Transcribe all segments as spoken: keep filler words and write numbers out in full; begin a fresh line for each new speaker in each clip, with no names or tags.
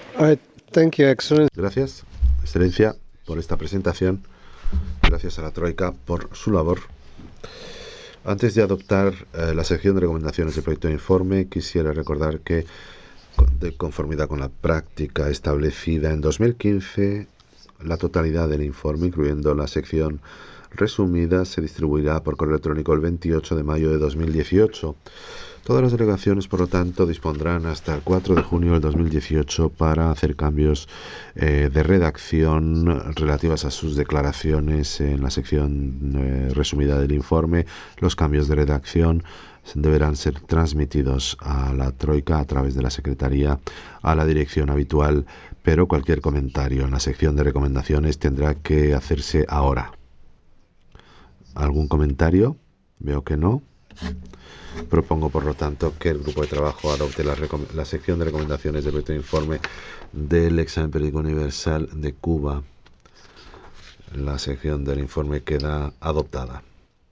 All right, thank you, Excellency.
Gracias, Excelencia, por esta presentación. Gracias a la Troika por su labor. Antes de adoptar eh, la sección de recomendaciones del proyecto de informe, quisiera recordar que, de conformidad con la práctica establecida en dos mil quince, la totalidad del informe, incluyendo la sección resumida, se distribuirá por correo electrónico el veintiocho de mayo de dos mil dieciocho. Todas las delegaciones, por lo tanto, dispondrán hasta el cuatro de junio del dos mil dieciocho para hacer cambios eh, de redacción relativas a sus declaraciones en la sección eh, resumida del informe. Los cambios de redacción deberán ser transmitidos a la Troika a través de la Secretaría a la dirección habitual, pero cualquier comentario en la sección de recomendaciones tendrá que hacerse ahora. ¿Algún comentario? Veo que no. Propongo, por lo tanto, que el grupo de trabajo adopte la, la sección de recomendaciones del proyecto de informe del examen periódico universal de Cuba. La sección del informe queda adoptada.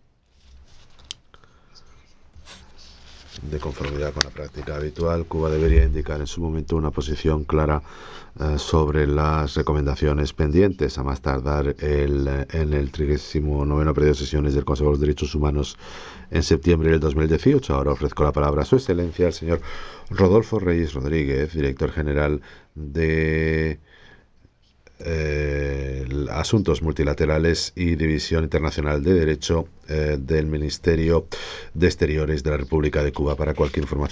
De conformidad con la práctica habitual, Cuba debería indicar en su momento una posición clara eh, sobre las recomendaciones pendientes, a más tardar el, en el trigésimo noveno periodo de sesiones del Consejo de los Derechos Humanos en septiembre del dos mil dieciocho. Ahora ofrezco la palabra a su excelencia, el señor Rodolfo Reyes Rodríguez, director general de eh, Asuntos Multilaterales y División Internacional de Derecho eh, del Ministerio de Exteriores de la República de Cuba, para cualquier información